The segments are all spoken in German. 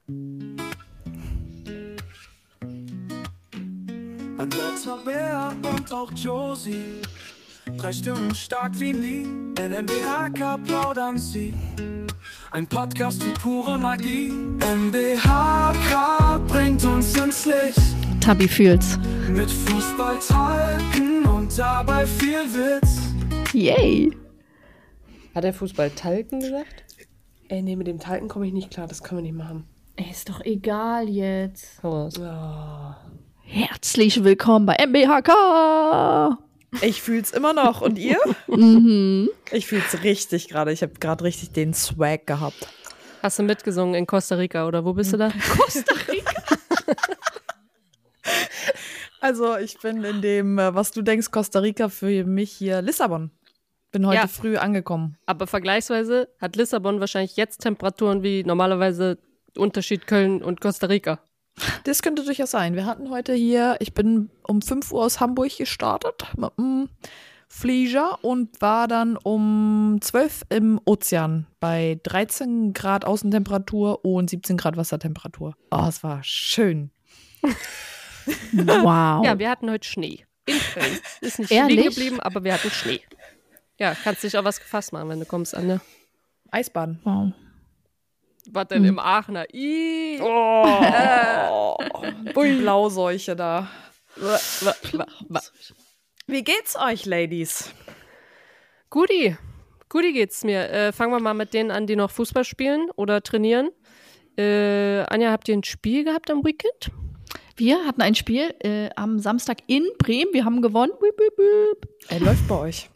Andrea, Bea und auch Josie, 3 Stimmen stark wie nie. In MBHK plaudern sie. Ein Podcast wie pure Magie. MBHK bringt uns ins Licht. Tabi fühlt's. Mit Fußball talken und dabei viel Witz. Yay! Hat der Fußball Talken gesagt? Ey, nee, mit dem Talken komme ich nicht klar, das können wir nicht machen. Ey, ist doch egal jetzt. Hau raus. Oh. Herzlich willkommen bei MBHK! Ich fühl's immer noch. Und ihr? Ich fühl's richtig gerade. Ich habe gerade richtig den Swag gehabt. Hast du mitgesungen in Costa Rica oder wo bist du da? Costa Rica? Also ich bin in dem, was du denkst, Costa Rica, für mich hier Lissabon. Bin heute früh angekommen. Aber vergleichsweise hat Lissabon wahrscheinlich jetzt Temperaturen wie normalerweise Unterschied Köln und Costa Rica. Das könnte durchaus sein. Wir hatten heute hier, ich bin um 5 Uhr aus Hamburg gestartet mit dem Flieger und war dann um 12 im Ozean bei 13 Grad Außentemperatur und 17 Grad Wassertemperatur. Oh, es war schön. Wow. Ja, wir hatten heute Schnee. In Köln. Ist nicht Ehrlich? liegen geblieben, aber wir hatten Schnee. Ja, kannst dich auf was gefasst machen, wenn du kommst, Anja. Eisbaden. Wow. Was denn im Aachener? Die Blauseuche da. Wie geht's euch, Ladies? Guti geht's mir. Fangen wir mal mit denen an, die noch Fußball spielen oder trainieren. Anja, habt ihr ein Spiel gehabt am Weekend? Wir hatten ein Spiel am Samstag in Bremen. Wir haben gewonnen. Läuft bei euch.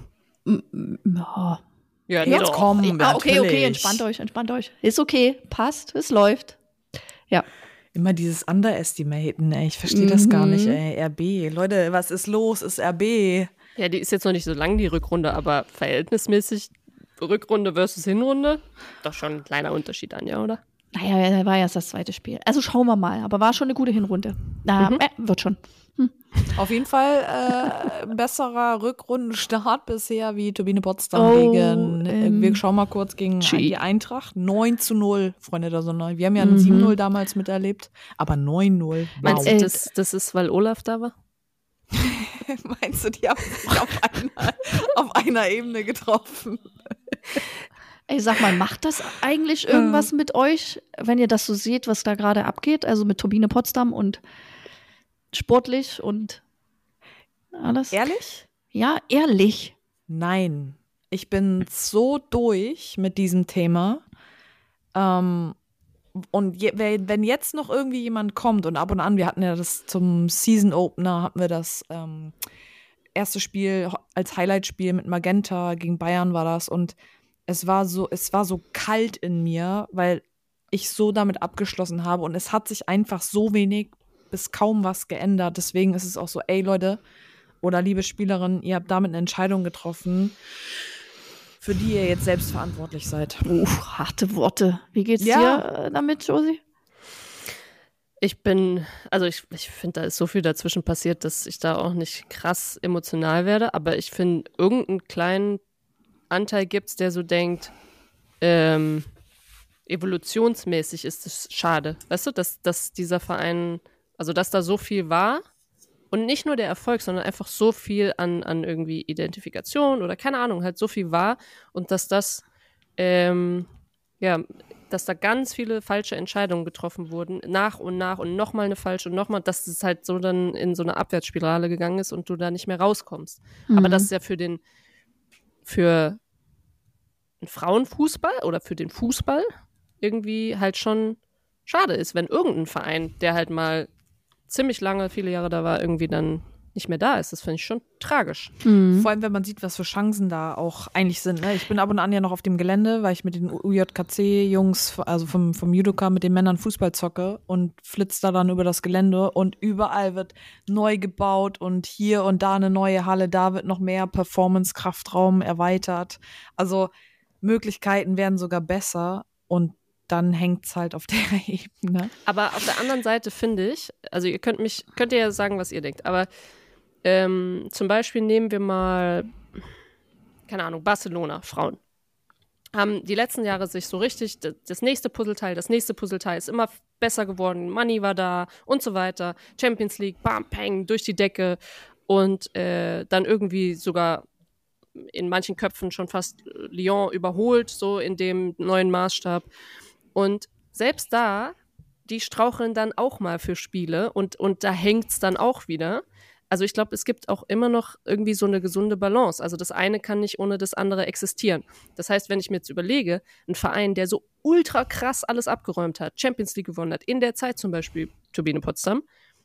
Oh. Ja, Jetzt doch. kommen wir. Okay, entspannt euch. Ist okay, passt, es läuft. Ja. Immer dieses Underestimaten, ey. Ich verstehe das gar nicht, ey. RB. Leute, was ist los? Ist RB. Ja, die ist jetzt noch nicht so lang, die Rückrunde, aber verhältnismäßig Rückrunde versus Hinrunde, doch schon ein kleiner Unterschied, Anja, oder? Naja, da war ja erst das zweite Spiel. Also schauen wir mal. Aber war schon eine gute Hinrunde. Wird schon. Auf jeden Fall besserer Rückrundenstart bisher wie Turbine Potsdam gegen, wir schauen mal kurz gegen die Eintracht. 9-0, Freunde der Sonne. Wir haben ja ein 7-0 damals miterlebt, aber 9-0. Wow. Meinst du, das ist, weil Olaf da war? Meinst du, die haben sich auf einer Ebene getroffen? Ey, sag mal, macht das eigentlich irgendwas mit euch, wenn ihr das so seht, was da gerade abgeht? Also mit Turbine Potsdam und sportlich und alles? Ehrlich? Ja, ehrlich. Nein. Ich bin so durch mit diesem Thema. Und wenn jetzt noch irgendwie jemand kommt und ab und an, wir hatten ja das zum Season Opener, hatten wir das erste Spiel als Highlight-Spiel mit Magenta gegen Bayern war das und es war so kalt in mir, weil ich so damit abgeschlossen habe und es hat sich einfach so wenig bis kaum was geändert. Deswegen ist es auch so, ey Leute oder liebe Spielerinnen, ihr habt damit eine Entscheidung getroffen, für die ihr jetzt selbst verantwortlich seid. Harte Worte. Wie geht's dir damit, Josie? Ich finde, da ist so viel dazwischen passiert, dass ich da auch nicht krass emotional werde, aber ich finde, irgendeinen kleinen Anteil gibt's, der so denkt, evolutionsmäßig ist es schade. Weißt du, dass dieser Verein, also dass da so viel war und nicht nur der Erfolg, sondern einfach so viel an irgendwie Identifikation oder keine Ahnung, halt so viel war und dass das, dass da ganz viele falsche Entscheidungen getroffen wurden, nach und nochmal eine falsche und nochmal, dass es halt so dann in so eine Abwärtsspirale gegangen ist und du da nicht mehr rauskommst. Aber das ist ja für den Frauenfußball oder für den Fußball irgendwie halt schon schade ist, wenn irgendein Verein, der halt mal ziemlich lange, viele Jahre da war, irgendwie dann nicht mehr da ist. Das finde ich schon tragisch. Vor allem, wenn man sieht, was für Chancen da auch eigentlich sind. Ne? Ich bin ab und an ja noch auf dem Gelände, weil ich mit den UJKC-Jungs, also vom Judoka, mit den Männern Fußball zocke und flitze da dann über das Gelände und überall wird neu gebaut und hier und da eine neue Halle, da wird noch mehr Performance-Kraftraum erweitert. Also Möglichkeiten werden sogar besser und dann hängt es halt auf der Ebene. Aber auf der anderen Seite finde ich, also ihr könnt ihr ja sagen, was ihr denkt, aber zum Beispiel nehmen wir mal, keine Ahnung, Barcelona, Frauen. haben die letzten Jahre sich so richtig das nächste Puzzleteil ist immer besser geworden. Money war da und so weiter. Champions League, bam, peng, durch die Decke. Und dann irgendwie sogar in manchen Köpfen schon fast Lyon überholt, so in dem neuen Maßstab. Und selbst da, die straucheln dann auch mal für Spiele und da hängt's dann auch wieder. Also ich glaube, es gibt auch immer noch irgendwie so eine gesunde Balance. Also das eine kann nicht ohne das andere existieren. Das heißt, wenn ich mir jetzt überlege, ein Verein, der so ultra krass alles abgeräumt hat, Champions League gewonnen hat, in der Zeit zum Beispiel Turbine Potsdam,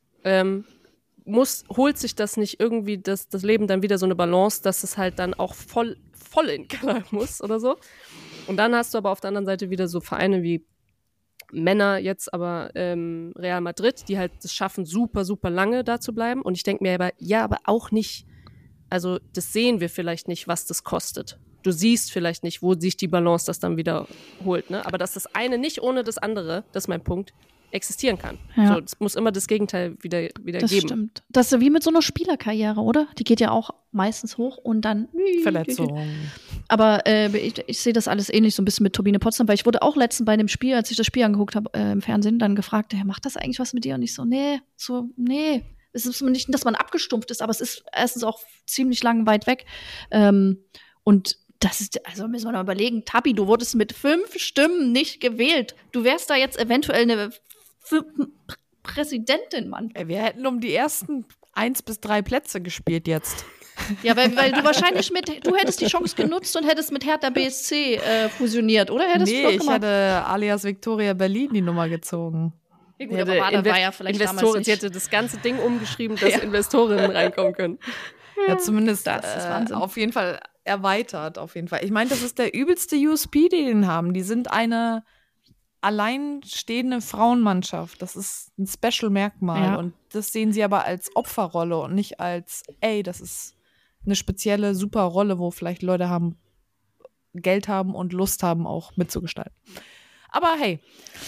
holt sich das nicht irgendwie das Leben dann wieder so eine Balance, dass es halt dann auch voll in den Keller muss oder so. Und dann hast du aber auf der anderen Seite wieder so Vereine wie Männer jetzt, aber Real Madrid, die halt es schaffen, super, super lange da zu bleiben. Und ich denke mir aber auch nicht, also das sehen wir vielleicht nicht, was das kostet. Du siehst vielleicht nicht, wo sich die Balance das dann wieder holt, ne? Aber dass das eine nicht ohne das andere, das ist mein Punkt, existieren kann. Ja. So, es muss immer das Gegenteil wieder Das geben. stimmt. Das ist wie mit so einer Spielerkarriere, oder? Die geht ja auch meistens hoch und dann Verletzungen. Aber ich sehe das alles ähnlich so ein bisschen mit Turbine Potsdam, weil ich wurde auch letztens bei einem Spiel, als ich das Spiel angeguckt habe im Fernsehen, dann gefragt, macht das eigentlich was mit dir? Und ich so, nee. Es ist nicht, dass man abgestumpft ist, aber es ist erstens auch ziemlich lang weit weg. Und das ist, also müssen wir mal überlegen, Tabi, du wurdest mit 5 Stimmen nicht gewählt. Du wärst da jetzt eventuell eine Präsidentin, Mann. Wir hätten um die ersten 1 bis 3 Plätze gespielt jetzt. Ja, weil du wahrscheinlich du hättest die Chance genutzt und hättest mit Hertha BSC fusioniert, oder? Hättest du Ich hätte alias Victoria Berlin die Nummer gezogen. Ja, gut, aber Wada war ja vielleicht damals nicht. Sie hätte das ganze Ding umgeschrieben, dass Investorinnen reinkommen können. Ja, zumindest Das ist Wahnsinn. auf jeden Fall erweitert, auf jeden Fall. Ich meine, das ist der übelste USP, den die haben. Die sind eine alleinstehende Frauenmannschaft. Das ist ein Special-Merkmal. Ja. Und das sehen sie aber als Opferrolle und nicht als, das ist eine spezielle, super Rolle, wo vielleicht Leute haben, Geld haben und Lust haben, auch mitzugestalten. Aber hey.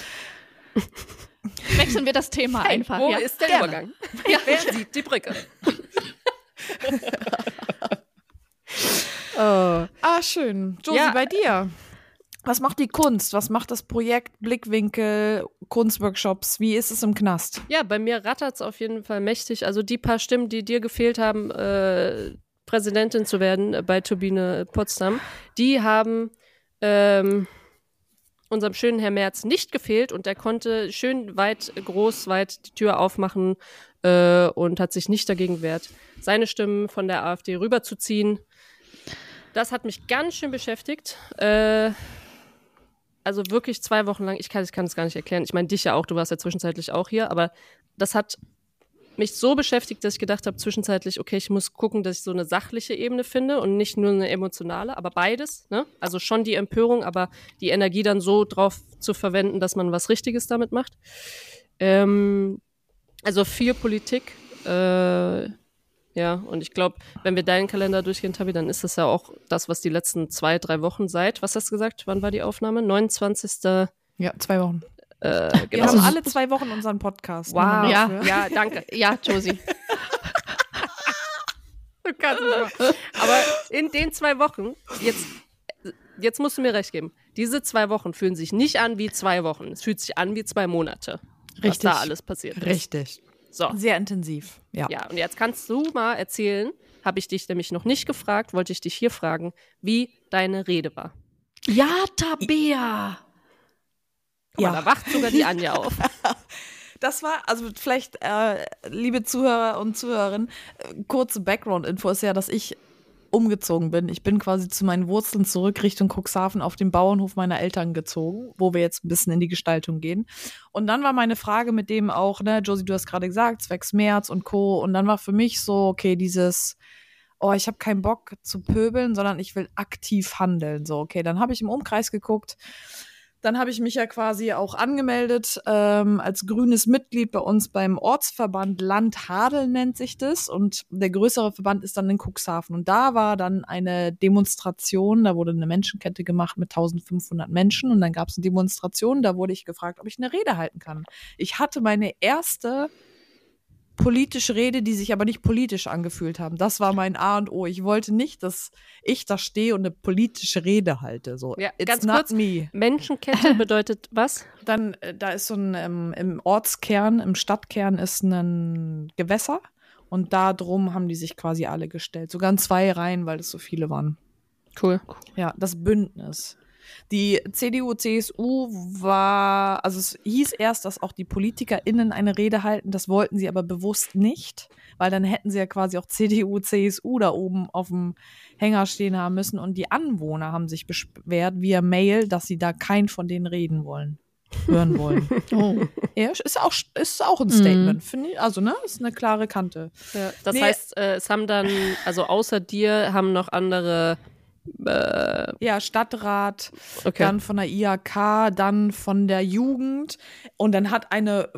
Wechseln wir das Thema einfach. Wo Ja. ist der Gerne. Übergang? Ja. Wer sieht die Brücke? Schön. Josie, Ja. bei dir? Was macht die Kunst? Was macht das Projekt Blickwinkel, Kunstworkshops? Wie ist es im Knast? Ja, bei mir rattert es auf jeden Fall mächtig. Also die paar Stimmen, die dir gefehlt haben, Präsidentin zu werden bei Turbine Potsdam, die haben unserem schönen Herr Merz nicht gefehlt und der konnte schön weit die Tür aufmachen und hat sich nicht dagegen gewehrt, seine Stimmen von der AfD rüberzuziehen. Das hat mich ganz schön beschäftigt. Also wirklich 2 Wochen lang, ich kann es gar nicht erklären. Ich meine, dich ja auch, du warst ja zwischenzeitlich auch hier, aber das hat mich so beschäftigt, dass ich gedacht habe, zwischenzeitlich, okay, ich muss gucken, dass ich so eine sachliche Ebene finde und nicht nur eine emotionale, aber beides, ne? Also schon die Empörung, aber die Energie dann so drauf zu verwenden, dass man was Richtiges damit macht. Also viel Politik, ja, und ich glaube, wenn wir deinen Kalender durchgehen, Tabi, dann ist das ja auch das, was die letzten 2-3 Wochen was hast du gesagt, wann war die Aufnahme? 29. Ja, 2 Wochen. Wir Genau. haben alle 2 Wochen unseren Podcast. Wow, Ja. ja, danke. Ja, Josie. Du kannst nicht mal. Aber in den 2 Wochen, jetzt musst du mir recht geben, diese 2 Wochen fühlen sich nicht an wie 2 Wochen. Es fühlt sich an wie 2 Monate, was Richtig. da alles passiert ist. Richtig. So, Sehr intensiv. Ja. ja, und jetzt kannst du mal erzählen, habe ich dich nämlich noch nicht gefragt, wollte ich dich hier fragen, wie deine Rede war. Ja, Tabea. Guck mal, da wacht sogar die Anja auf. Das war, also vielleicht, liebe Zuhörer und Zuhörerinnen, kurze Background-Info ist ja, dass ich umgezogen bin. Ich bin quasi zu meinen Wurzeln zurück Richtung Cuxhaven auf den Bauernhof meiner Eltern gezogen, wo wir jetzt ein bisschen in die Gestaltung gehen. Und dann war meine Frage mit dem auch, ne, Josie, du hast gerade gesagt, zwecks März und Co. Und dann war für mich so, okay, dieses, ich habe keinen Bock zu pöbeln, sondern ich will aktiv handeln. So, okay, dann habe ich im Umkreis geguckt. Dann habe ich mich ja quasi auch angemeldet als grünes Mitglied bei uns beim Ortsverband Land Hadel nennt sich das. Und der größere Verband ist dann in Cuxhaven. Und da war dann eine Demonstration, da wurde eine Menschenkette gemacht mit 1500 Menschen. Und dann gab es eine Demonstration, da wurde ich gefragt, ob ich eine Rede halten kann. Ich hatte meine erste politische Rede, die sich aber nicht politisch angefühlt haben. Das war mein A und O. Ich wollte nicht, dass ich da stehe und eine politische Rede halte. So, Ja, it's ganz not kurz, me. Menschenkette bedeutet was? Dann, da ist so ein, im Ortskern, im Stadtkern ist ein Gewässer und da drum haben die sich quasi alle gestellt. Sogar in 2 Reihen, weil es so viele waren. Cool. Ja, das Bündnis. Die CDU, CSU war, also es hieß erst, dass auch die PolitikerInnen eine Rede halten, das wollten sie aber bewusst nicht, weil dann hätten sie ja quasi auch CDU, CSU da oben auf dem Hänger stehen haben müssen und die Anwohner haben sich beschwert via Mail, dass sie da keinen von denen hören wollen. Oh. Ja, ist auch ein Statement, finde ich. Also, ne, ist eine klare Kante. Ja, das Nee. heißt, es haben dann, also außer dir, haben noch andere Ja, Stadtrat, Okay. dann von der IHK, dann von der Jugend und dann hat eine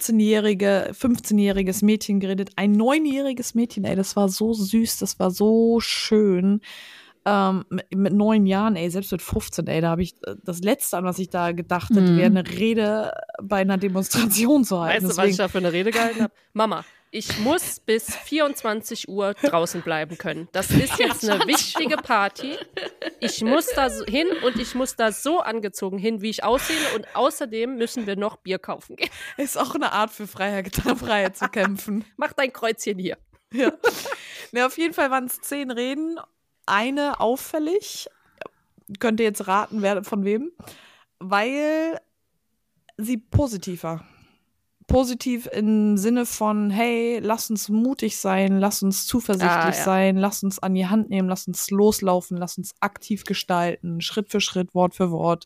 15-jähriges Mädchen geredet, ein 9-jähriges Mädchen, ey, das war so süß, das war so schön. Mit 9 Jahren, ey, selbst mit 15, ey, da habe ich das Letzte, an was ich da gedacht hätte, wäre eine Rede bei einer Demonstration zu halten. Weißt du, was ich da für eine Rede gehalten habe? Mama, ich muss bis 24 Uhr draußen bleiben können. Das ist jetzt eine wichtige Party. Ich muss da so hin und ich muss da so angezogen hin, wie ich aussehe. Und außerdem müssen wir noch Bier kaufen gehen. Ist auch eine Art für Freiheit zu kämpfen. Mach dein Kreuzchen hier. Ja. Ne, auf jeden Fall waren es 10 Reden. Eine auffällig. Könnt ihr jetzt raten, wer von wem? Weil sie positiv war. Positiv im Sinne von, hey, lass uns mutig sein, lass uns zuversichtlich sein, lass uns an die Hand nehmen, lass uns loslaufen, lass uns aktiv gestalten, Schritt für Schritt, Wort für Wort.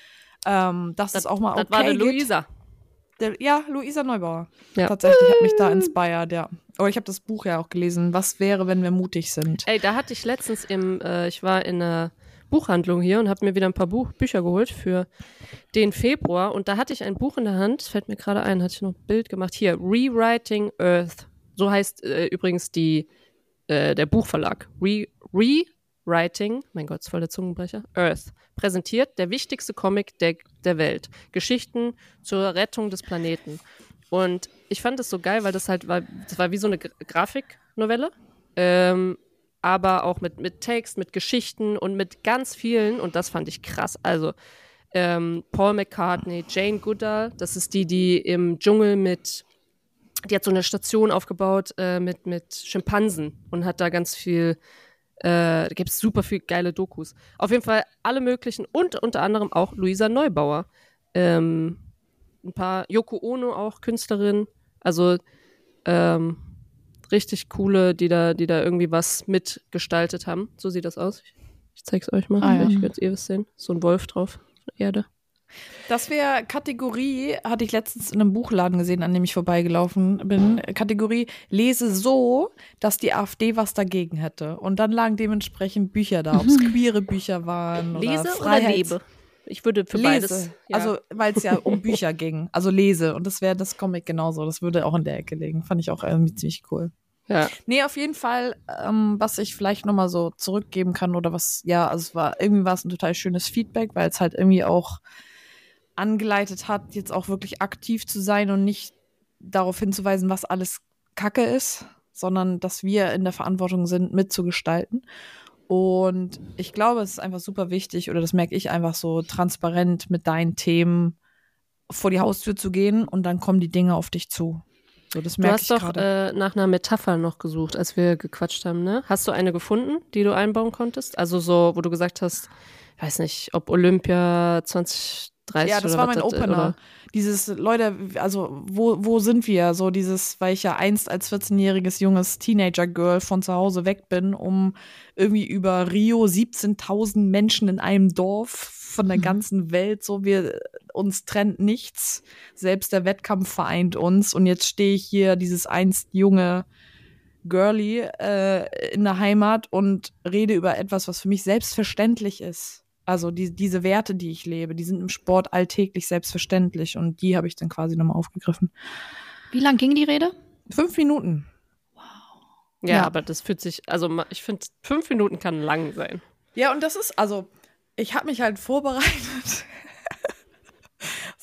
Das ist auch mal okay. Das war eine geht. Luisa. Ja, Luisa Neubauer. Ja. Tatsächlich hat mich da inspired, ja. Aber ich habe das Buch ja auch gelesen. Was wäre, wenn wir mutig sind? Ey, da hatte ich letztens ich war in einer Buchhandlung hier und habe mir wieder ein paar Bücher geholt für den Februar. Und da hatte ich ein Buch in der Hand, fällt mir gerade ein, hatte ich noch ein Bild gemacht. Hier, Rewriting Earth. So heißt übrigens der Buchverlag. Rewriting, mein Gott, ist voll der Zungenbrecher, Earth. Präsentiert der wichtigste Comic der Welt. Geschichten zur Rettung des Planeten. Und ich fand das so geil, weil das war wie so eine Grafiknovelle. Aber auch mit Text, mit Geschichten und mit ganz vielen, und das fand ich krass, also Paul McCartney, Jane Goodall, das ist die im Dschungel die hat so eine Station aufgebaut mit Schimpansen und hat da ganz viel, da gibt es super viel geile Dokus. Auf jeden Fall alle möglichen und unter anderem auch Luisa Neubauer. Ein paar, Yoko Ono auch, Künstlerin, also richtig coole, die da irgendwie was mitgestaltet haben. So sieht das aus. Ich zeig's euch mal. Vielleicht könnt ihr es sehen. So ein Wolf drauf. Erde. Das wäre Kategorie, hatte ich letztens in einem Buchladen gesehen, an dem ich vorbeigelaufen bin. Kategorie lese so, dass die AfD was dagegen hätte. Und dann lagen dementsprechend Bücher da, ob es queere Bücher waren Lese oder oder lebe? Ich würde für beides. Ja. Also, weil es ja um Bücher ging. Also lese. Und das wäre das Comic genauso. Das würde auch in der Ecke liegen. Fand ich auch irgendwie ziemlich cool. Ja. Nee, auf jeden Fall, was ich vielleicht nochmal so zurückgeben kann oder was, ja, also irgendwie war es ein total schönes Feedback, weil es halt irgendwie auch angeleitet hat, jetzt auch wirklich aktiv zu sein und nicht darauf hinzuweisen, was alles Kacke ist, sondern dass wir in der Verantwortung sind, mitzugestalten. Und ich glaube, es ist einfach super wichtig, oder das merke ich einfach so, transparent mit deinen Themen vor die Haustür zu gehen und dann kommen die Dinge auf dich zu. So, das Du merke hast ich doch gerade. nach einer Metapher noch gesucht, als wir gequatscht haben, ne? Hast du eine gefunden, die du einbauen konntest? Also so, wo du gesagt hast, ich weiß nicht, ob Olympia 2030 Ja, das oder war was mein das- Opener. oder- Dieses, Leute, also wo sind wir? So dieses, weil ich ja einst als 14-jähriges junges Teenager-Girl von zu Hause weg bin, um irgendwie über Rio 17.000 Menschen in einem Dorf von der ganzen Welt, so uns trennt nichts, selbst der Wettkampf vereint uns und jetzt stehe ich hier, dieses einst junge Girlie in der Heimat und rede über etwas, was für mich selbstverständlich ist. Also diese Werte, die ich lebe, die sind im Sport alltäglich selbstverständlich und die habe ich dann quasi nochmal aufgegriffen. Wie lang ging die Rede? 5 Minuten. Ja, Ja. aber das fühlt sich, also ich finde, 5 Minuten kann lang sein. Ja, und das ist, also, ich habe mich halt vorbereitet.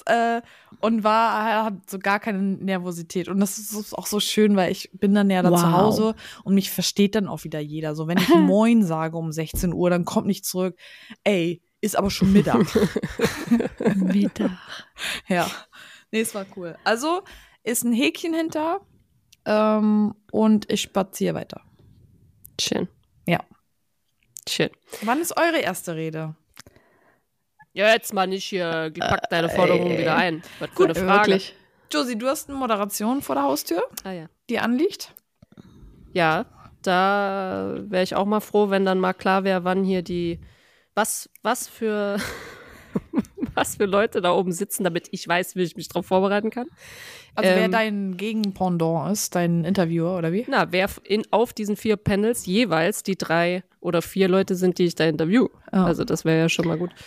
und hat so gar keine Nervosität. Und das ist auch so schön, weil ich bin dann ja da zu Wow. Hause und mich versteht dann auch wieder jeder. So, wenn ich Moin sage um 16 Uhr, dann kommt nicht zurück. Ey, ist aber schon Mittag. Mittag. Ja. Nee, es war cool. Also ist ein Häkchen hinter und ich spaziere weiter. Schön. Ja. Schön. Wann ist eure erste Rede? Ja, jetzt mal nicht hier, pack deine Forderungen wieder ein. Was für eine Frage. Wirklich. Josie, du hast eine Moderation vor der Haustür, Ah ja. die anliegt. Ja, da wäre ich auch mal froh, wenn dann mal klar wäre, wann hier was für was für Leute da oben sitzen, damit ich weiß, wie ich mich drauf vorbereiten kann. Also wer dein Gegenpendant ist, dein Interviewer, oder wie? Na, wer auf diesen 4 Panels jeweils die 3 oder 4 Leute sind, die ich da interview. Oh. Also das wäre ja schon mal gut.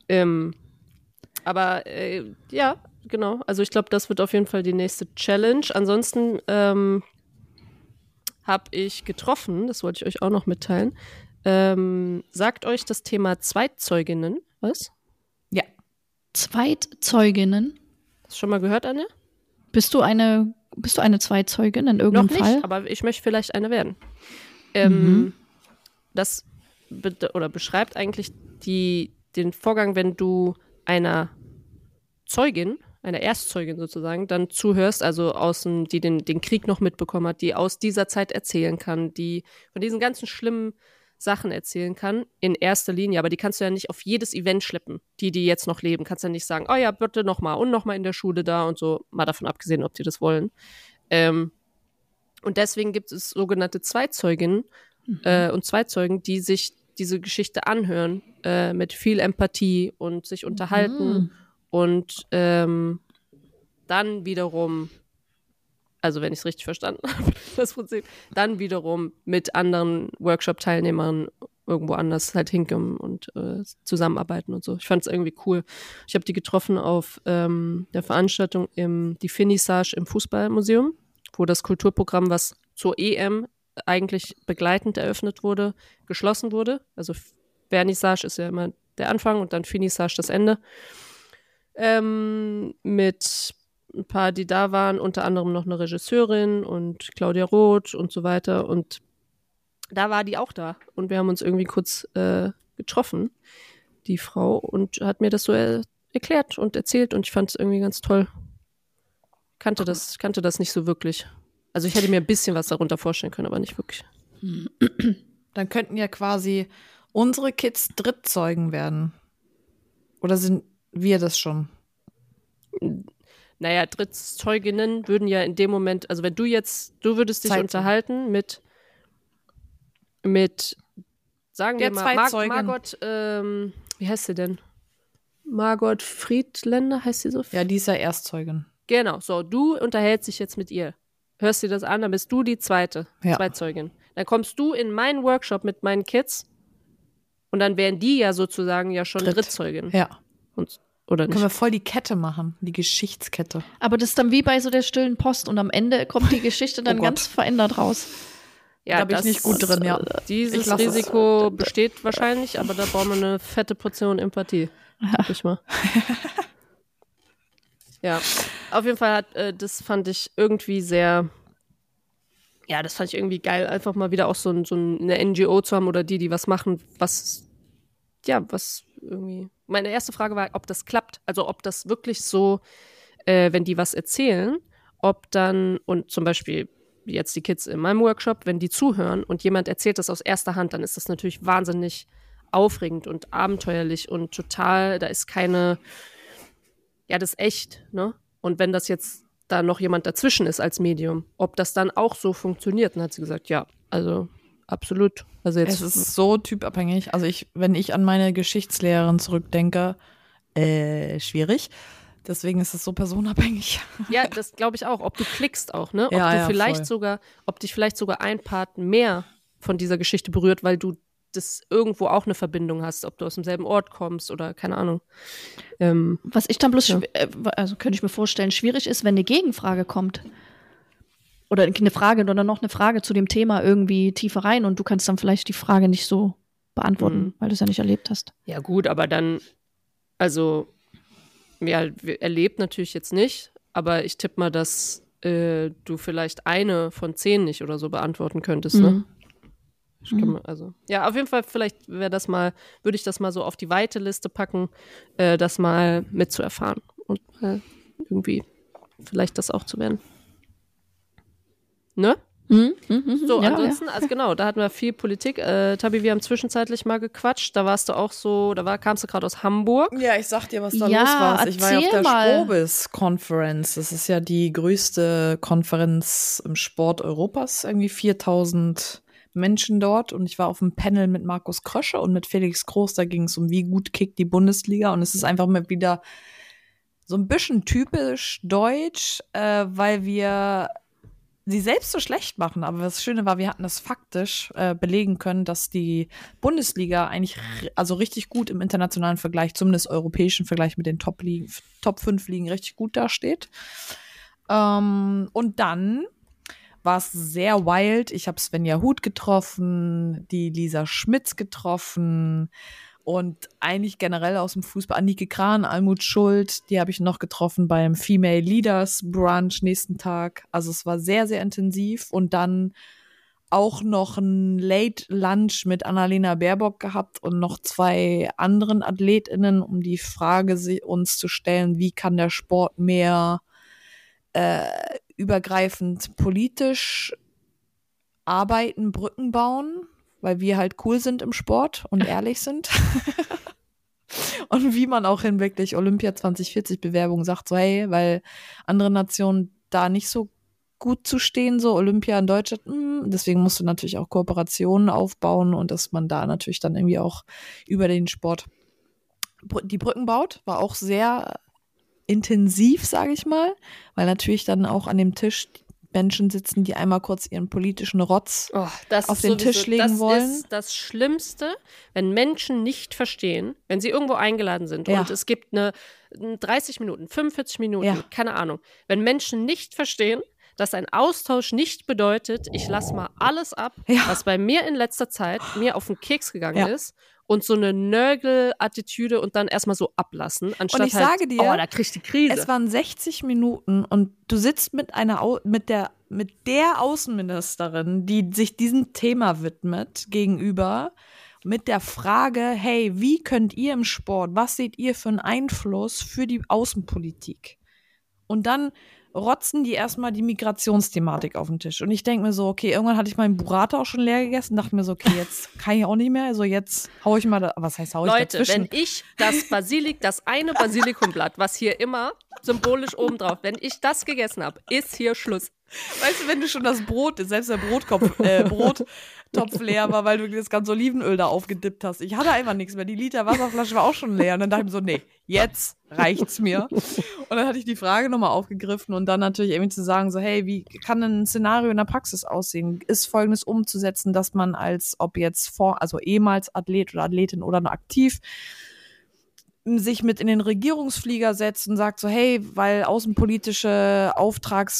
Aber ja, genau. Also ich glaube, das wird auf jeden Fall die nächste Challenge. Ansonsten habe ich getroffen, das wollte ich euch auch noch mitteilen. Sagt euch das Thema Zweitzeuginnen was? Ja. Zweitzeuginnen. Hast du schon mal gehört, Anja? Bist du eine Zweitzeugin in Noch irgendeinem nicht, Fall? aber ich möchte vielleicht eine werden. Das beschreibt eigentlich den Vorgang, wenn du einer Zeugin, einer Erstzeugin sozusagen, dann zuhörst, also die den Krieg noch mitbekommen hat, die aus dieser Zeit erzählen kann, die von diesen ganzen schlimmen Sachen erzählen kann, in erster Linie, aber die kannst du ja nicht auf jedes Event schleppen, die jetzt noch leben. Kannst ja nicht sagen, oh ja, bitte nochmal und nochmal in der Schule da und so, mal davon abgesehen, ob die das wollen. Und deswegen gibt es sogenannte Zweitzeuginnen und Zweizeugen, die sich diese Geschichte anhören, mit viel Empathie und sich unterhalten und dann wiederum, also wenn ich es richtig verstanden habe, das Prinzip, dann wiederum mit anderen Workshop-Teilnehmern irgendwo anders halt hinkommen und zusammenarbeiten und so. Ich fand es irgendwie cool. Ich habe die getroffen auf der Veranstaltung die Finissage im Fußballmuseum, wo das Kulturprogramm, was zur EM eigentlich begleitend eröffnet wurde, geschlossen wurde. Also Vernissage ist ja immer der Anfang und dann Finissage das Ende. Mit ein paar, die da waren, unter anderem noch eine Regisseurin und Claudia Roth und so weiter. Und da war die auch da. Und wir haben uns irgendwie kurz getroffen, die Frau, und hat mir das so erklärt und erzählt. Und ich fand es irgendwie ganz toll. Kannte das nicht so wirklich. Also ich hätte mir ein bisschen was darunter vorstellen können, aber nicht wirklich. Dann könnten ja quasi unsere Kids Drittzeugen werden. Oder sind wir das schon? Naja, Drittzeuginnen würden ja in dem Moment, also wenn du würdest dich unterhalten mit sagen wir mal, Margot, wie heißt sie denn? Margot Friedländer, heißt sie so? Ja, die ist ja Erstzeugin. Genau, so, du unterhältst dich jetzt mit ihr. Hörst dir das an, dann bist du die Zweitzeugin. Dann kommst du in meinen Workshop mit meinen Kids und dann wären die ja sozusagen ja schon Drittzeugin. Ja. Oder nicht? Können wir voll die Kette machen, die Geschichtskette. Aber das ist dann wie bei so der stillen Post und am Ende kommt die Geschichte dann ganz verändlich raus. Ja, da bin ich nicht gut drin, ja. Dieses Risiko besteht wahrscheinlich, aber da brauchen wir eine fette Portion Empathie. Sag ich mal. Ja, auf jeden Fall das fand ich irgendwie das fand ich irgendwie geil, einfach mal wieder auch so eine NGO zu haben oder die was machen, was irgendwie. Meine erste Frage war, ob das klappt, also ob das wirklich so, wenn die was erzählen, ob dann, und zum Beispiel jetzt die Kids in meinem Workshop, wenn die zuhören und jemand erzählt das aus erster Hand, dann ist das natürlich wahnsinnig aufregend und abenteuerlich und total, da ist keine, das ist echt, ne? Und wenn das jetzt da noch jemand dazwischen ist als Medium, ob das dann auch so funktioniert, dann hat sie gesagt, ja, also absolut. Also jetzt es ist so typabhängig. Also wenn ich an meine Geschichtslehrerin zurückdenke, schwierig. Deswegen ist es so personabhängig. Ja, das glaube ich auch. Ob du klickst auch, ne? Ob dich vielleicht sogar ein Part mehr von dieser Geschichte berührt, weil du das irgendwo auch eine Verbindung hast, ob du aus demselben Ort kommst oder keine Ahnung. Was ich dann bloß, also könnte ich mir vorstellen, schwierig ist, wenn eine Gegenfrage kommt. Oder eine Frage oder noch eine Frage zu dem Thema irgendwie tiefer rein und du kannst dann vielleicht die Frage nicht so beantworten, weil du es ja nicht erlebt hast. Ja gut, aber dann, also erlebt natürlich jetzt nicht, aber ich tippe mal, dass du vielleicht eine von 10 nicht oder so beantworten könntest, ne? Auf jeden Fall, vielleicht würde ich das mal so auf die weite Liste packen, das mal mitzuerfahren und irgendwie vielleicht das auch zu werden. Ne? So, ansonsten, also genau, da hatten wir viel Politik. Tabi, wir haben zwischenzeitlich mal gequatscht. Da warst du auch so, kamst du gerade aus Hamburg. Ja, ich sag dir, was da Ja, los war. Ich war ja auf der erzähl mal. Strobis Conference. Das ist ja die größte Konferenz im Sport Europas. Irgendwie 4000 Menschen dort. Und ich war auf einem Panel mit Markus Krösche und mit Felix Groß. Da ging es um, wie gut kickt die Bundesliga. Und es ist einfach mal wieder so ein bisschen typisch deutsch, weil wir sie selbst so schlecht machen. Aber das Schöne war, wir hatten das faktisch belegen können, dass die Bundesliga eigentlich also richtig gut im internationalen Vergleich, zumindest europäischen Vergleich mit den Top 5 Ligen richtig gut dasteht. Und dann war es sehr wild. Ich habe Svenja Huth getroffen, die Lisa Schmitz getroffen und eigentlich generell aus dem Fußball Annike Kran, Almut Schuld, die habe ich noch getroffen beim Female Leaders Brunch nächsten Tag. Also es war sehr, sehr intensiv und dann auch noch ein Late Lunch mit Annalena Baerbock gehabt und noch 2 anderen AthletInnen, um die Frage uns zu stellen, wie kann der Sport mehr übergreifend politisch arbeiten, Brücken bauen, weil wir halt cool sind im Sport und ehrlich sind. Und wie man auch hinblicklich Olympia 2040 Bewerbungen sagt, so hey, weil andere Nationen da nicht so gut zu stehen, so Olympia in Deutschland, deswegen musst du natürlich auch Kooperationen aufbauen und dass man da natürlich dann irgendwie auch über den Sport die Brücken baut, war auch sehr intensiv, sage ich mal, weil natürlich dann auch an dem Tisch Menschen sitzen, die einmal kurz ihren politischen Rotz auf den Tisch legen wollen. Das ist das Schlimmste, wenn Menschen nicht verstehen, wenn sie irgendwo eingeladen sind und es gibt eine 30 Minuten, 45 Minuten, keine Ahnung. Wenn Menschen nicht verstehen, dass ein Austausch nicht bedeutet, ich lasse mal alles ab, was bei mir in letzter Zeit mir auf den Keks gegangen ist und so eine Nörgel-Attitüde und dann erstmal so ablassen, anstatt und ich sage dir, da krieg ich die Krise. Es waren 60 Minuten und du sitzt mit der Außenministerin, die sich diesem Thema widmet, gegenüber, mit der Frage, hey, wie könnt ihr im Sport, was seht ihr für einen Einfluss für die Außenpolitik? Und dann rotzen die erstmal die Migrationsthematik auf den Tisch. Und ich denke mir so, okay, irgendwann hatte ich meinen Burrata auch schon leer gegessen, dachte mir so, okay, jetzt kann ich auch nicht mehr, also jetzt hau ich mal, was heißt hau ich Leute, dazwischen? wenn ich das eine Basilikumblatt, was hier immer symbolisch oben drauf, wenn ich das gegessen habe, ist hier Schluss. Weißt du, wenn du schon das Brot, selbst der Brottopf leer war, weil du das ganze Olivenöl da aufgedippt hast. Ich hatte einfach nichts mehr. Die Liter Wasserflasche war auch schon leer. Und dann dachte ich mir so, nee, jetzt reicht's mir. Und dann hatte ich die Frage nochmal aufgegriffen und dann natürlich irgendwie zu sagen, so, hey, wie kann ein Szenario in der Praxis aussehen? Ist Folgendes umzusetzen, dass man ob jetzt ehemals Athlet oder Athletin oder noch aktiv sich mit in den Regierungsflieger setzt und sagt so, hey, weil außenpolitische Auftrag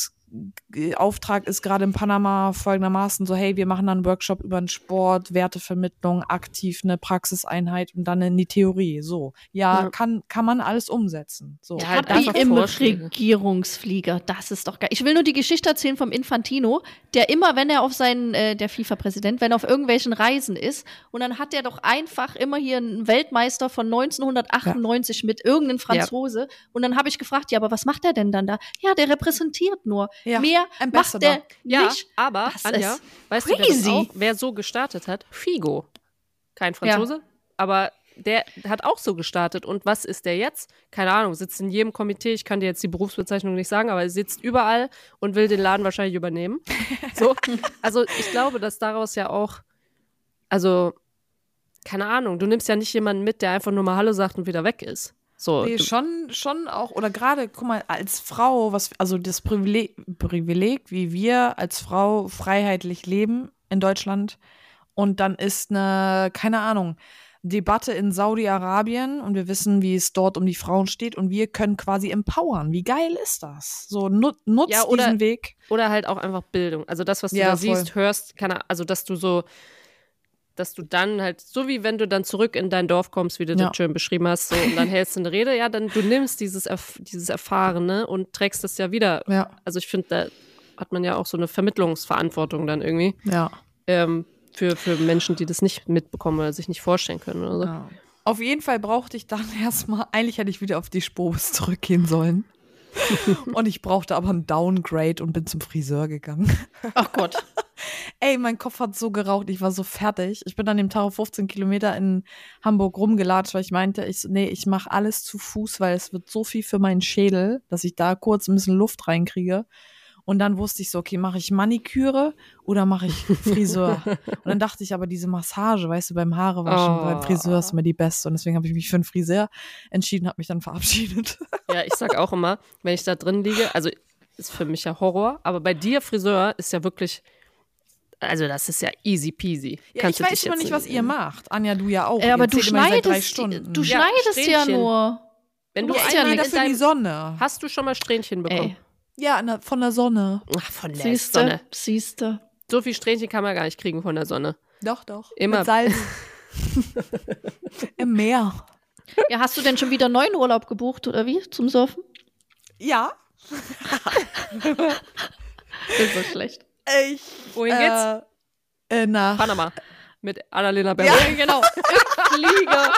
ist gerade in Panama folgendermaßen so, hey, wir machen dann einen Workshop über den Sport, Wertevermittlung, aktiv eine Praxiseinheit und dann in die Theorie. So, kann man alles umsetzen. So. Ja, halt im Regierungsflieger, das ist doch geil. Ich will nur die Geschichte erzählen vom Infantino, der immer, wenn er auf der FIFA-Präsident, wenn er auf irgendwelchen Reisen ist, und dann hat er doch einfach immer hier einen Weltmeister von 1998 mit irgendeinem Franzose, und dann habe ich gefragt, aber was macht er denn dann da? Ja, der repräsentiert nur. Ja, mehr macht der nicht. Aber, das Anja, ist weißt du, wer so gestartet hat? Figo. Kein Franzose, aber der hat auch so gestartet. Und was ist der jetzt? Keine Ahnung, sitzt in jedem Komitee, ich kann dir jetzt die Berufsbezeichnung nicht sagen, aber er sitzt überall und will den Laden wahrscheinlich übernehmen. So. Also ich glaube, dass daraus ja auch, also, keine Ahnung, du nimmst ja nicht jemanden mit, der einfach nur mal Hallo sagt und wieder weg ist. So, nee, schon auch, oder gerade, guck mal, als Frau, also das Privileg, wie wir als Frau freiheitlich leben in Deutschland, und dann ist eine, keine Ahnung, Debatte in Saudi-Arabien und wir wissen, wie es dort um die Frauen steht und wir können quasi empowern. Wie geil ist das? So, nutzt diesen Weg. Oder halt auch einfach Bildung. Also das, was du da siehst, hörst, also dass du so, dass du dann halt, so wie wenn du dann zurück in dein Dorf kommst, wie du das schön beschrieben hast, so, und dann hältst du eine Rede, ja, dann du nimmst dieses Erfahrene und trägst es ja wieder. Ja. Also ich finde, da hat man ja auch so eine Vermittlungsverantwortung dann irgendwie. Ja. Für Menschen, die das nicht mitbekommen oder sich nicht vorstellen können oder so. Ja. Auf jeden Fall brauchte ich dann erstmal, eigentlich hätte ich wieder auf die Spobis zurückgehen sollen. Und ich brauchte aber ein Downgrade und bin zum Friseur gegangen. Ach Gott. Ey, mein Kopf hat so geraucht, ich war so fertig. Ich bin an dem Tag auf 15 Kilometer in Hamburg rumgelatscht, weil ich meinte, ich mache alles zu Fuß, weil es wird so viel für meinen Schädel, dass ich da kurz ein bisschen Luft reinkriege. Und dann wusste ich so, okay, mache ich Maniküre oder mache ich Friseur? Und dann dachte ich aber, diese Massage, weißt du, beim Haarewaschen, beim Friseur ist immer die beste. Und deswegen habe ich mich für einen Friseur entschieden, habe mich dann verabschiedet. Ja, ich sag auch immer, wenn ich da drin liege, also ist für mich ja Horror, aber bei dir Friseur ist ja wirklich, also das ist ja easy peasy. Ja, ich weiß immer nicht, was ihr macht. Anja, du ja auch. Aber Ihr du erzählt immer, ihr seid 3 schneidest, Stunden. du schneidest ja Strähnchen. nur. Wenn Du du musst ja einmal nicht in für die Sonne. Hast du schon mal Strähnchen bekommen? Ey, Ja, von der Sonne. Ach, von der Sonne. Siehste. So viel Strähnchen kann man gar nicht kriegen von der Sonne. Doch. Immer. Mit Salz. Im Meer. Ja, hast du denn schon wieder einen neuen Urlaub gebucht oder wie? Zum Surfen? Ja. Ist so schlecht. Wohin geht's? Nach Panama. Mit Annalena Baerbock. Ja, genau. Flieger.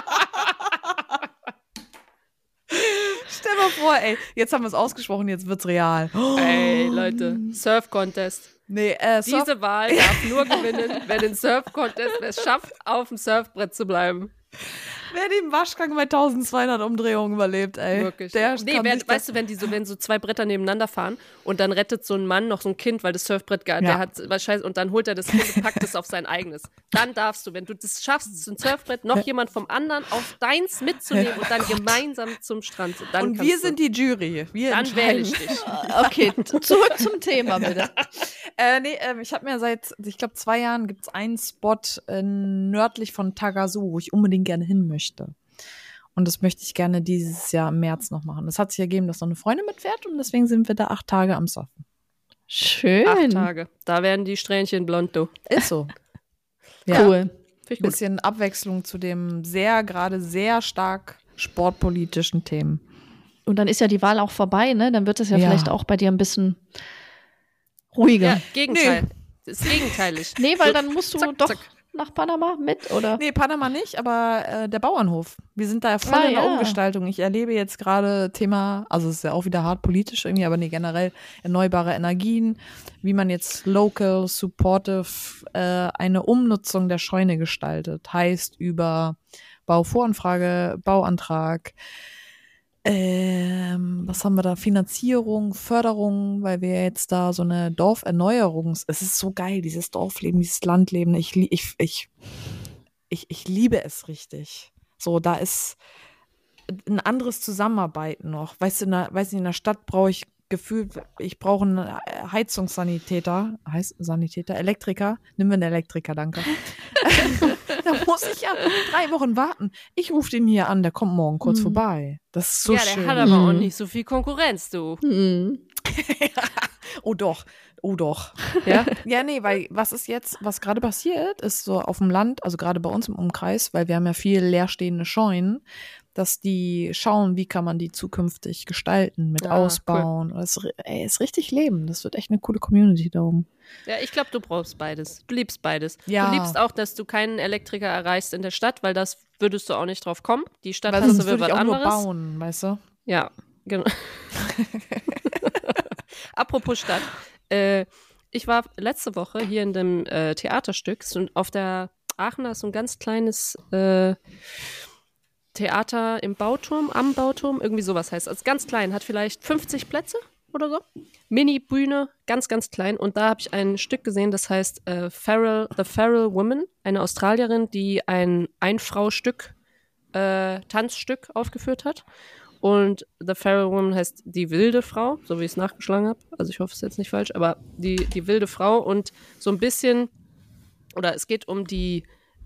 Stell mal vor, ey, jetzt haben wir es ausgesprochen, jetzt wird's real. Ey, Leute, Surf-Contest. Nee, Diese Wahl darf nur gewinnen, wer den Surf-Contest es schafft, auf dem Surfbrett zu bleiben. wer den Waschgang bei 1200 Umdrehungen überlebt, ey. Wirklich. Der Nee, kann sich weißt du, wenn so 2 Bretter nebeneinander fahren und dann rettet so ein Mann noch so ein Kind, weil das Surfbrett, der hat was Scheiße, und dann holt er das Kind und packt es auf sein eigenes. Dann darfst du, wenn du das schaffst, so ein Surfbrett noch jemand vom anderen auf deins mitzunehmen und dann gemeinsam zum Strand. Dann und wir sind die Jury. Wir dann wähle ich entscheiden. dich. Okay, zurück zum Thema, bitte. Ich habe mir seit, ich glaube, 2 Jahren gibt es einen Spot nördlich von Tagazu, wo ich unbedingt gerne hin möchte. Und das möchte ich gerne dieses Jahr im März noch machen. Es hat sich ergeben, dass noch eine Freundin mitfährt und deswegen sind wir da 8 Tage am Surfen. Schön. 8 Tage. Da werden die Strähnchen blond, du. Ist so. Cool. Finde ich gut. Bisschen Abwechslung zu dem gerade sehr stark sportpolitischen Themen. Und dann ist ja die Wahl auch vorbei, ne? Dann wird es ja Ja. vielleicht auch bei dir ein bisschen ruhiger. Ja, Gegenteil. Das ist gegenteilig. Nee, weil dann musst du Zack, doch zack. nach Panama mit, oder? Nee, Panama nicht, aber der Bauernhof. Wir sind da ja voll in der ja. Umgestaltung. Ich erlebe jetzt gerade Thema, also es ist ja auch wieder hart politisch irgendwie, aber nee, generell erneuerbare Energien, wie man jetzt local, supportive eine Umnutzung der Scheune gestaltet. Heißt über Bauvoranfrage, Bauantrag, was haben wir da? Finanzierung, Förderung, weil wir jetzt da so eine es ist so geil, dieses Dorfleben, dieses Landleben. Ich liebe es richtig. So, da ist ein anderes Zusammenarbeiten noch. Weißt du, in der Stadt brauche ich gefühlt, ich brauche einen Heizungssanitäter, Elektriker. Nimm mir einen Elektriker, danke. Da muss ich ja 3 Wochen warten. Ich rufe den hier an, der kommt morgen kurz vorbei. Das ist so Ja, schön. der hat aber auch nicht so viel Konkurrenz, du. Oh doch. Ja? Ja, nee, weil was gerade passiert, ist so auf dem Land, also gerade bei uns im Umkreis, weil wir haben ja viel leerstehende Scheunen, dass die schauen, wie kann man die zukünftig gestalten, mit Ausbauen. Cool. Ist richtig Leben. Das wird echt eine coole Community da oben. Ja, ich glaube, du brauchst beides. Du liebst beides. Ja. Du liebst auch, dass du keinen Elektriker erreichst in der Stadt, weil das würdest du auch nicht drauf kommen. Die Stadt Weil hast sonst du für würde ich was auch anderes. nur bauen, weißt du? Ja, genau. Apropos Stadt. Ich war letzte Woche hier in dem Theaterstück und auf der Aachener ist so ein ganz kleines Theater am Bauturm, irgendwie sowas heißt. Also ganz klein, hat vielleicht 50 Plätze oder so. Mini-Bühne, ganz, ganz klein. Und da habe ich ein Stück gesehen, das heißt The Feral Woman, eine Australierin, die ein Einfrau-Stück, Tanzstück aufgeführt hat. Und The Feral Woman heißt die wilde Frau, so wie ich es nachgeschlagen habe. Also ich hoffe, es ist jetzt nicht falsch, aber die wilde Frau und so ein bisschen, oder es geht um die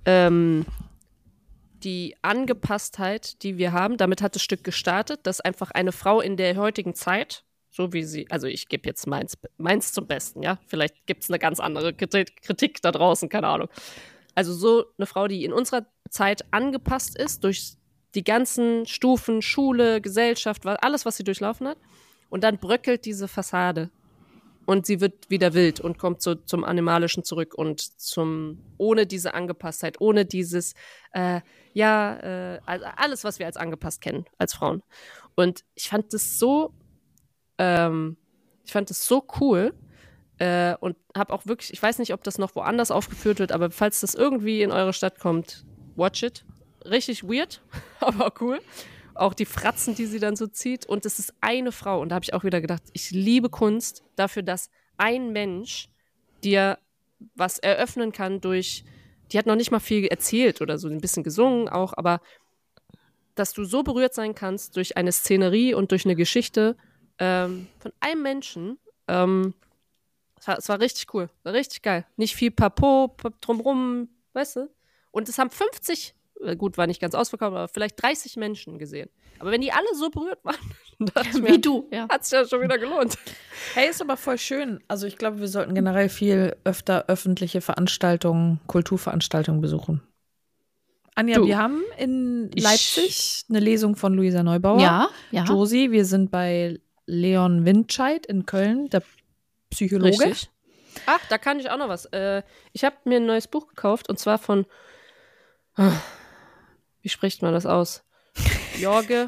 Angepasstheit, die wir haben. Damit hat das Stück gestartet, dass einfach eine Frau in der heutigen Zeit, so wie sie, also ich gebe jetzt meins zum Besten, ja. Vielleicht gibt es eine ganz andere Kritik da draußen, keine Ahnung. Also so eine Frau, die in unserer Zeit angepasst ist durch die ganzen Stufen, Schule, Gesellschaft, alles, was sie durchlaufen hat. Und dann bröckelt diese Fassade. Und sie wird wieder wild und kommt so zum Animalischen zurück und ohne diese Angepasstheit, ohne dieses, also alles, was wir als angepasst kennen, als Frauen. Und ich fand das so cool und habe auch wirklich, ich weiß nicht, ob das noch woanders aufgeführt wird, aber falls das irgendwie in eure Stadt kommt, watch it. Richtig weird, aber cool. Auch die Fratzen, die sie dann so zieht. Und es ist eine Frau. Und da habe ich auch wieder gedacht, ich liebe Kunst dafür, dass ein Mensch dir was eröffnen kann die hat noch nicht mal viel erzählt oder so, ein bisschen gesungen auch, aber dass du so berührt sein kannst durch eine Szenerie und durch eine Geschichte von einem Menschen, es war richtig cool, war richtig geil. Nicht viel Papo drumrum, weißt du? Und es haben 50, gut, war nicht ganz ausverkauft, aber vielleicht 30 Menschen gesehen. Aber wenn die alle so berührt waren, wie du, ja. Hat es ja schon wieder gelohnt. Hey, ist aber voll schön. Also ich glaube, wir sollten generell viel öfter öffentliche Veranstaltungen, Kulturveranstaltungen besuchen. Anja, wir haben in Leipzig eine Lesung von Luisa Neubauer. Ja. Josie, wir sind bei Leon Windscheid in Köln, der Psychologe. Richtig. Ach, da kann ich auch noch was. Ich habe mir ein neues Buch gekauft und zwar von wie spricht man das aus? Jorge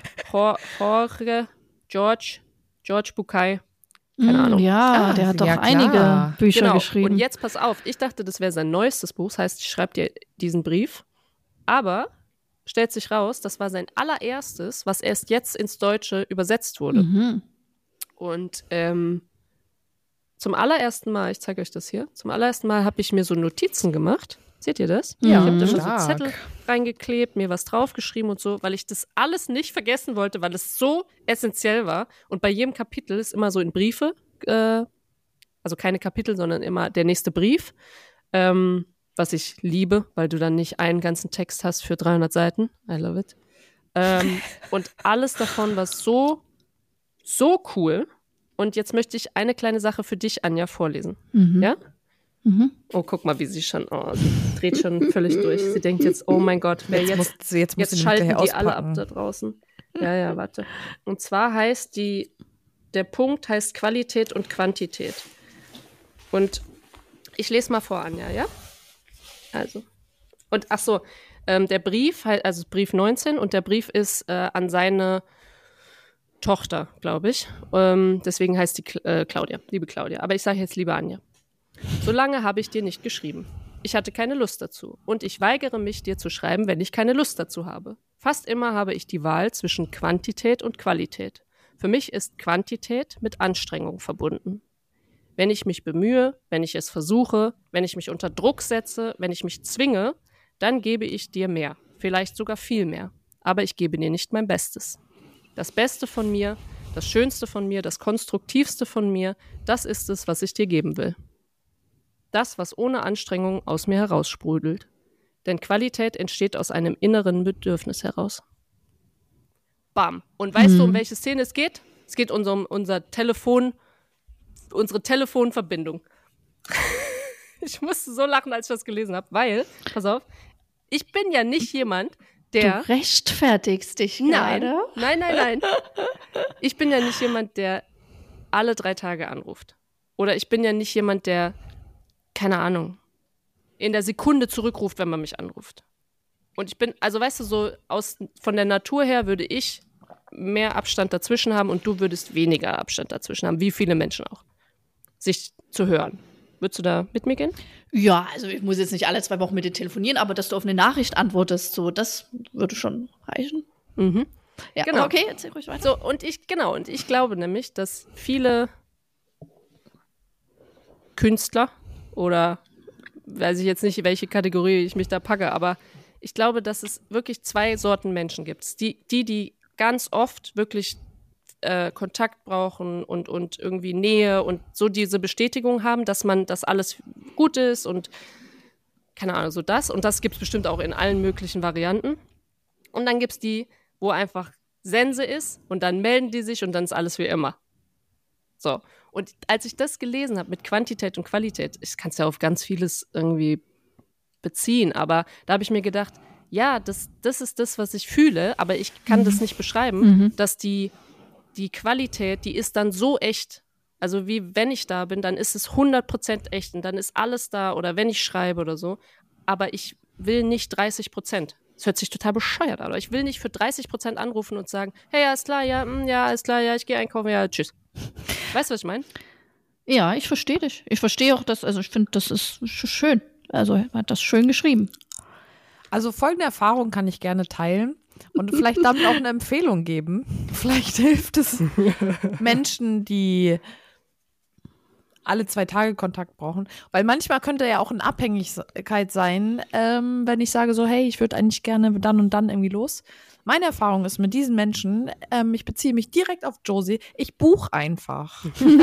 George Bucay. Keine Ahnung. Ja, der hat doch einige Bücher geschrieben. Und jetzt pass auf, ich dachte, das wäre sein neuestes Buch. Das heißt, ich schreibe dir diesen Brief. Aber stellt sich raus, das war sein allererstes, was erst jetzt ins Deutsche übersetzt wurde. Mhm. Und zum allerersten Mal, ich zeige euch das hier, zum allerersten Mal habe ich mir so Notizen gemacht. Seht ihr das? Ja. Ich habe da immer so Zettel reingeklebt, mir was draufgeschrieben und so, weil ich das alles nicht vergessen wollte, weil es so essentiell war. Und bei jedem Kapitel ist immer so in Briefe, also keine Kapitel, sondern immer der nächste Brief, was ich liebe, weil du dann nicht einen ganzen Text hast für 300 Seiten. I love it. Und alles davon war so cool. Und jetzt möchte ich eine kleine Sache für dich, Anja, vorlesen. Mhm. Ja? Mhm. Oh, guck mal, wie sie sie dreht schon völlig durch. Sie denkt jetzt, oh mein Gott, jetzt schalten die alle ab da draußen. Ja, warte. Und zwar heißt der Punkt heißt Qualität und Quantität. Und ich lese mal vor, Anja, ja? Also. Und ach so, der Brief, also Brief 19 und der Brief ist an seine Tochter, glaube ich. Deswegen heißt die Claudia, liebe Claudia. Aber ich sage jetzt liebe Anja. So lange habe ich dir nicht geschrieben. Ich hatte keine Lust dazu. Und ich weigere mich, dir zu schreiben, wenn ich keine Lust dazu habe. Fast immer habe ich die Wahl zwischen Quantität und Qualität. Für mich ist Quantität mit Anstrengung verbunden. Wenn ich mich bemühe, wenn ich es versuche, wenn ich mich unter Druck setze, wenn ich mich zwinge, dann gebe ich dir mehr, vielleicht sogar viel mehr. Aber ich gebe dir nicht mein Bestes. Das Beste von mir, das Schönste von mir, das Konstruktivste von mir, das ist es, was ich dir geben will. Das, was ohne Anstrengung aus mir heraussprudelt. Denn Qualität entsteht aus einem inneren Bedürfnis heraus. Bam. Und weißt du, um welche Szene es geht? Es geht um unsere Telefonverbindung. Ich musste so lachen, als ich das gelesen habe, weil, pass auf, ich bin ja nicht jemand, der... Du rechtfertigst dich gerade. Nein. Ich bin ja nicht jemand, der alle 3 Tage anruft. Oder ich bin ja nicht jemand, der, keine Ahnung, in der Sekunde zurückruft, wenn man mich anruft. Und ich bin, also weißt du, so von der Natur her würde ich mehr Abstand dazwischen haben und du würdest weniger Abstand dazwischen haben, wie viele Menschen auch, sich zu hören. Würdest du da mit mir gehen? Ja, also ich muss jetzt nicht alle 2 Wochen mit dir telefonieren, aber dass du auf eine Nachricht antwortest, so, das würde schon reichen. Mhm. Ja, genau. Okay, erzähl ruhig weiter. So, und ich glaube nämlich, dass viele Künstler oder weiß ich jetzt nicht, welche Kategorie ich mich da packe, aber ich glaube, dass es wirklich 2 Sorten Menschen gibt. Die ganz oft wirklich Kontakt brauchen und irgendwie Nähe und so diese Bestätigung haben, dass alles gut ist und keine Ahnung, so das. Und das gibt es bestimmt auch in allen möglichen Varianten. Und dann gibt es die, wo einfach Sense ist und dann melden die sich und dann ist alles wie immer. So. Und als ich das gelesen habe mit Quantität und Qualität, ich kann es ja auf ganz vieles irgendwie beziehen, aber da habe ich mir gedacht, ja, das ist das, was ich fühle, aber ich kann das nicht beschreiben, dass die Qualität, die ist dann so echt, also wie wenn ich da bin, dann ist es 100% echt und dann ist alles da oder wenn ich schreibe oder so, aber ich will nicht 30%. Das hört sich total bescheuert an, aber ich will nicht für 30% anrufen und sagen, hey, alles klar, ja, alles klar, ja, ich gehe einkaufen, ja, tschüss. Weißt du, was ich meine? Ja, ich verstehe dich. Ich verstehe auch das, also ich finde, das ist schön. Also er hat das schön geschrieben. Also folgende Erfahrung kann ich gerne teilen und vielleicht damit auch eine Empfehlung geben. Vielleicht hilft es Menschen, die alle 2 Tage Kontakt brauchen. Weil manchmal könnte ja auch eine Abhängigkeit sein, wenn ich sage so, hey, ich würde eigentlich gerne dann und dann irgendwie los. Meine Erfahrung ist mit diesen Menschen, ich beziehe mich direkt auf Josie, ich buche einfach.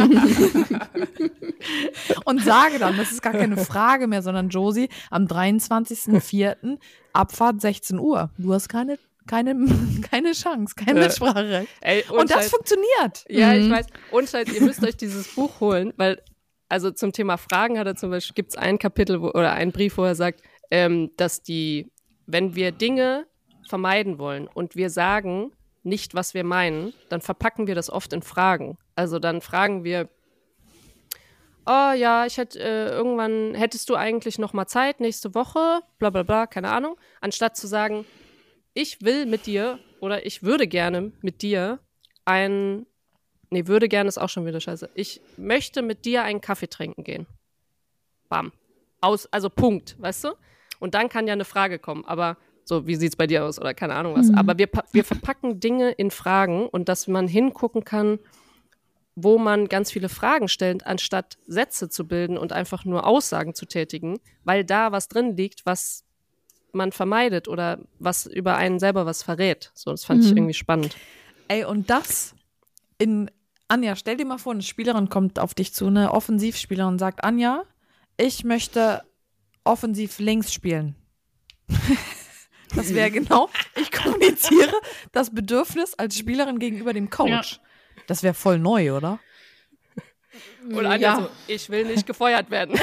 Und sage dann, das ist gar keine Frage mehr, sondern Josie, am 23.04. Abfahrt 16 Uhr. Du hast keine Chance, kein Mitspracherecht. Und das funktioniert. Ja, ich weiß. Und ihr müsst euch dieses Buch holen, weil, also zum Thema Fragen hat er zum Beispiel, gibt es ein Kapitel oder einen Brief, wo er sagt, dass wenn wir Dinge vermeiden wollen und wir sagen nicht, was wir meinen, dann verpacken wir das oft in Fragen. Also dann fragen wir, oh ja, ich hätte irgendwann, hättest du eigentlich noch mal Zeit nächste Woche, bla bla bla, keine Ahnung, anstatt zu sagen, ich will mit dir oder ich würde gerne mit dir würde gerne ist auch schon wieder scheiße. Ich möchte mit dir einen Kaffee trinken gehen. Bam. Also Punkt, weißt du? Und dann kann ja eine Frage kommen, aber so, wie sieht's bei dir aus oder keine Ahnung was. Aber wir verpacken Dinge in Fragen und dass man hingucken kann, wo man ganz viele Fragen stellt, anstatt Sätze zu bilden und einfach nur Aussagen zu tätigen, weil da was drin liegt, was man vermeidet oder was über einen selber was verrät. So, das fand ich irgendwie spannend. Ey, und das Anja, stell dir mal vor, eine Spielerin kommt auf dich zu, eine Offensivspielerin, und sagt, Anja, ich möchte offensiv links spielen. Das wäre genau, ich kommuniziere das Bedürfnis als Spielerin gegenüber dem Coach. Ja. Das wäre voll neu, oder? Und Anja so, ich will nicht gefeuert werden.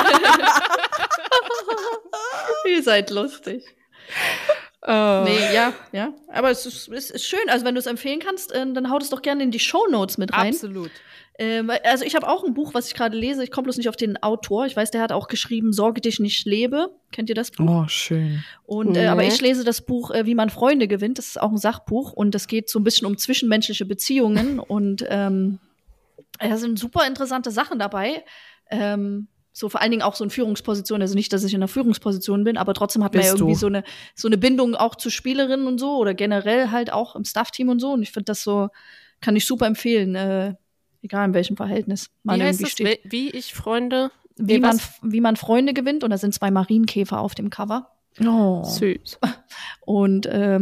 Ihr seid lustig. Nee, ja. Aber es ist schön. Also wenn du es empfehlen kannst, dann haut es doch gerne in die Shownotes mit rein. Absolut. Also ich habe auch ein Buch, was ich gerade lese. Ich komme bloß nicht auf den Autor. Ich weiß, der hat auch geschrieben, Sorge dich nicht lebe. Kennt ihr das Buch? Oh, schön. Und aber ich lese das Buch, Wie man Freunde gewinnt. Das ist auch ein Sachbuch. Und das geht so ein bisschen um zwischenmenschliche Beziehungen. Und da sind super interessante Sachen dabei. So vor allen Dingen auch so in Führungspositionen. Also nicht, dass ich in einer Führungsposition bin, aber trotzdem hat man ja irgendwie so eine Bindung auch zu Spielerinnen und so. Oder generell halt auch im Staff-Team und so. Und ich finde das so, kann ich super empfehlen. Egal in welchem Verhältnis man irgendwie steht. Wie man Freunde gewinnt. Und da sind 2 Marienkäfer auf dem Cover. Oh. Süß. Und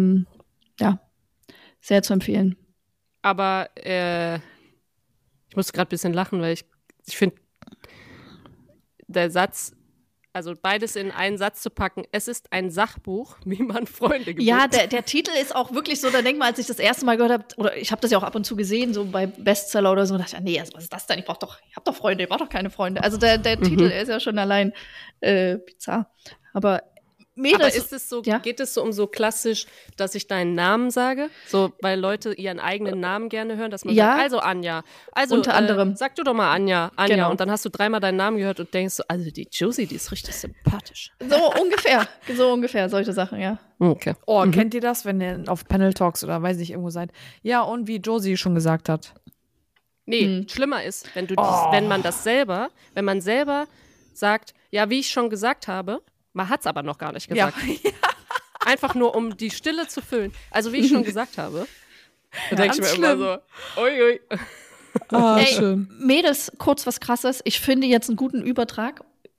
sehr zu empfehlen. Aber ich musste gerade ein bisschen lachen, weil ich finde, der Satz, also beides in einen Satz zu packen, es ist ein Sachbuch, wie man Freunde gewinnt. Ja, der Titel ist auch wirklich so, da denkt man, als ich das erste Mal gehört habe, oder ich habe das ja auch ab und zu gesehen, so bei Bestseller oder so, da dachte ich, nee, was ist das denn? Ich habe doch Freunde, ich brauche doch keine Freunde. Also der Titel ist ja schon allein bizarr. Aber ist es so, geht es so um so klassisch, dass ich deinen Namen sage? So, weil Leute ihren eigenen Namen gerne hören, dass man sagt, also Anja. Also unter anderem. Sag du doch mal Anja. Genau. Und dann hast du 3-mal deinen Namen gehört und denkst so, also die Josie, die ist richtig sympathisch. So ungefähr, solche Sachen, ja. Okay. Oh, kennt ihr das, wenn ihr auf Panel Talks oder weiß ich irgendwo seid? Ja, und wie Josie schon gesagt hat. Nee, schlimmer ist, wenn man selber sagt, ja, wie ich schon gesagt habe, man hat es aber noch gar nicht gesagt. Ja. Einfach nur, um die Stille zu füllen. Also, wie ich schon gesagt habe. Da denke ich mir immer so, ui. Schön. Mädels, kurz was Krasses. Ich finde jetzt einen guten Übergang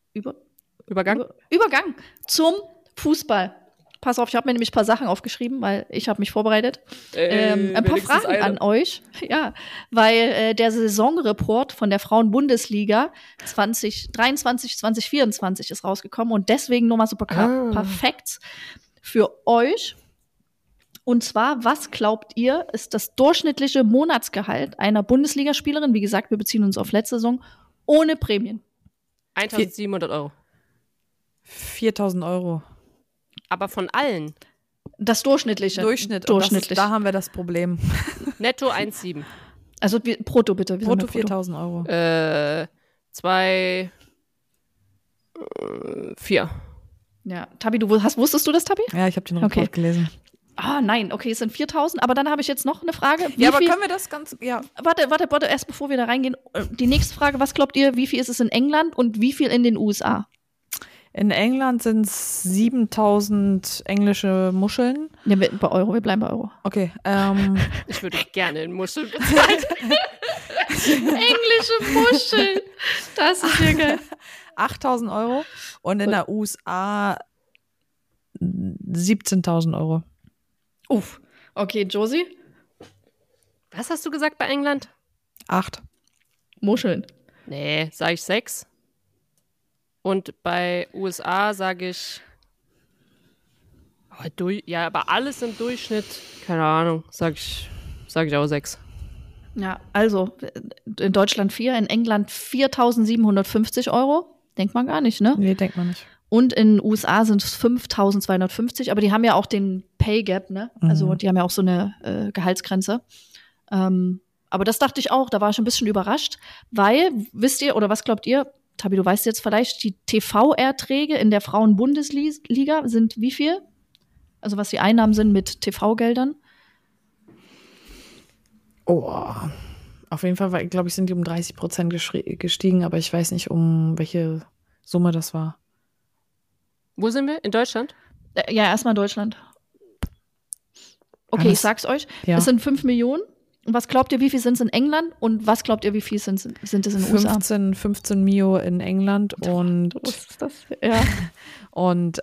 zum Fußball. Pass auf, ich habe mir nämlich ein paar Sachen aufgeschrieben, weil ich habe mich vorbereitet. Ein paar Fragen an euch. Ja, weil der Saisonreport von der Frauen-Bundesliga 2023, 2024 ist rausgekommen und deswegen nochmal so ein paar Facts für euch. Und zwar, was glaubt ihr, ist das durchschnittliche Monatsgehalt einer Bundesligaspielerin? Wie gesagt, wir beziehen uns auf letzte Saison, ohne Prämien. 1.700 Euro. 4.000 Euro. Aber von allen. Das Durchschnittliche. Durchschnitt. Durchschnittlich. Da haben wir das Problem. Netto 1,7. Also brutto bitte. Wir sind Brutto bei 4.000 Euro. 2, 4. Ja, Tabi, wusstest du das, Tabi? Ja, ich habe den Report Okay. gelesen. Ah, nein, okay, es sind 4.000. Aber dann habe ich jetzt noch eine Frage. Ja, aber können wir das ganz, ja. Warte, erst bevor wir da reingehen. Die nächste Frage, was glaubt ihr, wie viel ist es in England und wie viel in den USA? In England sind es 7.000 englische Muscheln. Ja, wir bleiben bei Euro. Okay, Ich würde gerne in Muscheln bezahlen. Englische Muscheln. Das ist ja geil. 8.000 Euro und in der USA 17.000 Euro. Uff. Okay, Josie? Was hast du gesagt bei England? 8. Muscheln. Nee, sage ich 6. Und bei USA sage ich. Ja, aber alles im Durchschnitt, keine Ahnung, sag ich auch 6. Ja, also in Deutschland 4, in England 4.750 Euro. Denkt man gar nicht, ne? Nee, denkt man nicht. Und in den USA sind es 5.250, aber die haben ja auch den Pay Gap, ne? Also die haben ja auch so eine Gehaltsgrenze. Aber das dachte ich auch, da war ich ein bisschen überrascht, weil, wisst ihr, oder was glaubt ihr, Tabi, du weißt jetzt vielleicht, die TV-Erträge in der Frauen-Bundesliga sind wie viel? Also was die Einnahmen sind mit TV-Geldern? Oh, auf jeden Fall, glaube ich, sind die um 30% gestiegen, aber ich weiß nicht, um welche Summe das war. Wo sind wir? In Deutschland? Ja, erstmal Deutschland. Okay, ich sag's euch. Ja. Es sind 5 Millionen. Und was glaubt ihr, wie viel sind es in England? Und was glaubt ihr, wie viel sind es in den USA? 15 Mio in England und, Was ist das? Ja. und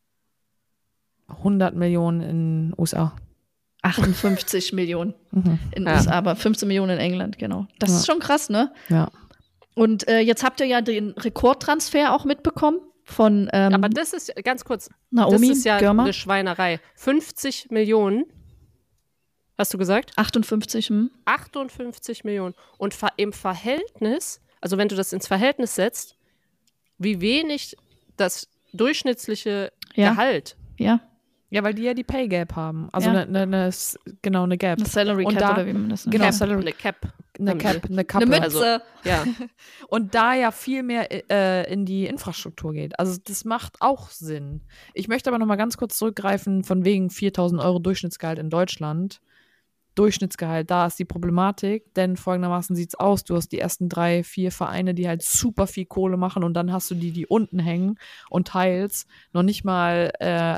100 Millionen in USA. 58 Millionen in den Ja. USA, aber 15 Millionen in England, genau. Das Ja. ist schon krass, ne? Ja. Und jetzt habt ihr ja den Rekordtransfer auch mitbekommen von Aber das ist, ganz kurz, Naomi das ist ja Girma. eine Schweinerei. 50 Millionen, hast du gesagt? 58, 58 Millionen. Und im Verhältnis, also wenn du das ins Verhältnis setzt, wie wenig das durchschnittliche Ja. Gehalt. Ja, Ja, weil die ja die Pay Gap haben. Also Ja. eine Gap. eine Salary Und Cap da- oder wie man das nennt. Genau, Cap, Salary- eine Cap. Eine haben Cap, sie. eine Kappe. Eine Also, Mütze. ja. Und da ja viel mehr in die Infrastruktur geht. Also das macht auch Sinn. Ich möchte aber noch mal ganz kurz zurückgreifen von wegen 4.000 Euro Durchschnittsgehalt in Deutschland. Durchschnittsgehalt, da ist die Problematik, denn folgendermaßen sieht's aus, du hast die ersten 3, 4 Vereine, die halt super viel Kohle machen und dann hast du die unten hängen und teils noch nicht mal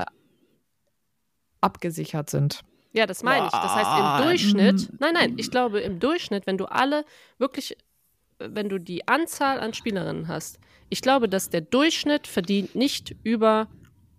abgesichert sind. Ja, das meine ich. Das heißt, im Durchschnitt, nein, ich glaube, im Durchschnitt, wenn du die Anzahl an Spielerinnen hast, ich glaube, dass der Durchschnitt verdient nicht über